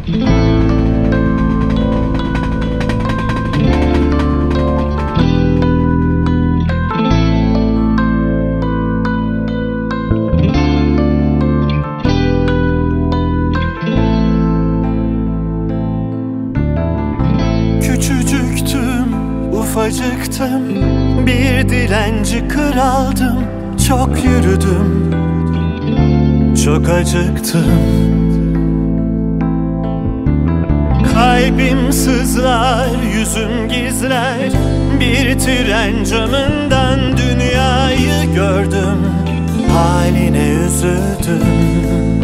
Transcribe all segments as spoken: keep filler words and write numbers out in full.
Küçücüktüm, ufacıktım, bir dilenci kraldım. Çok yürüdüm, çok acıktım. Kalbim sızlar, yüzüm gizler, bir tren camından dünyayı gördüm. Haline üzüldüm.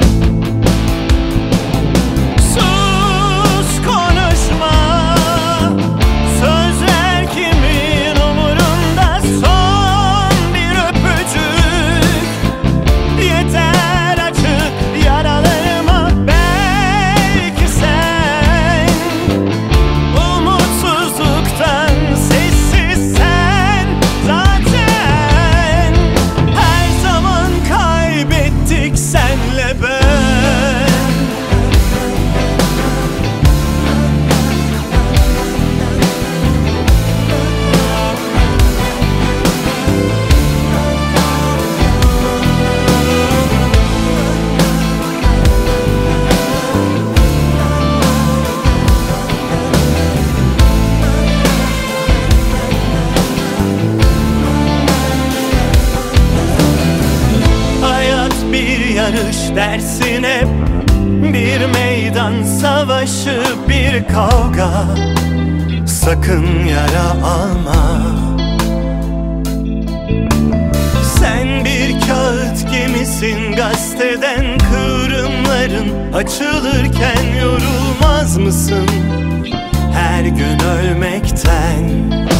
Yarış dersin hep, bir meydan savaşı, bir kavga. Sakın yara alma. Sen bir kağıt gemisin, gazeteden kıvrımların açılırken yorulmaz mısın her gün ölmekten?